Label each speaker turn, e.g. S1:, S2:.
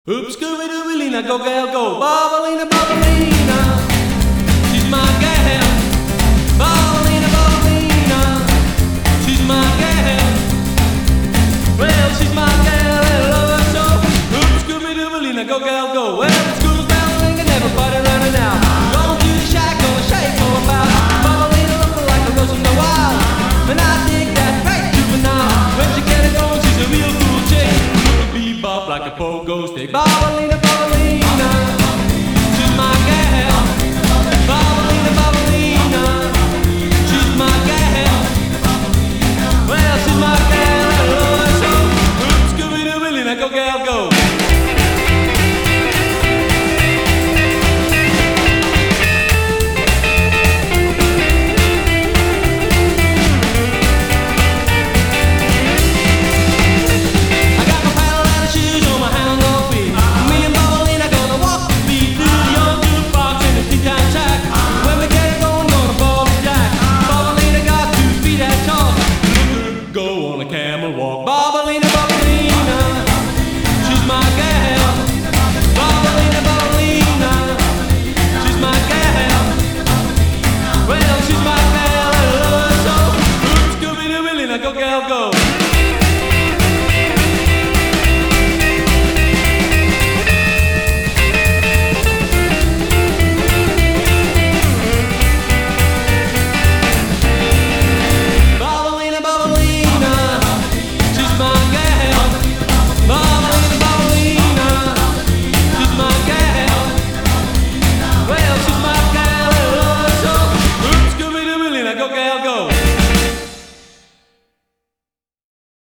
S1: Oops, Scooby-Dooby-Lina, go gal go, Bobolina, Bobolina, she's my gal. Bobolina, Bobolina, she's my gal. Well, she's my gal and I love her so. Oops, Scooby-Dooby-Lina, go gal go. Well, the school's bell ringing, everybody running out. Going to the shack, gonna shake all about. Bobolina looking like a rose in the wild, and I dig that right juvenile. When she get it going, she's a real cool chick. Bebop like a pogo stick. Bobolina, Bobolina, she's my gal. Bobolina, Bobolina, she's my gal. Well, she's my gal, I love her so. Oops, Scooby-Dooby-Lina, go gal go.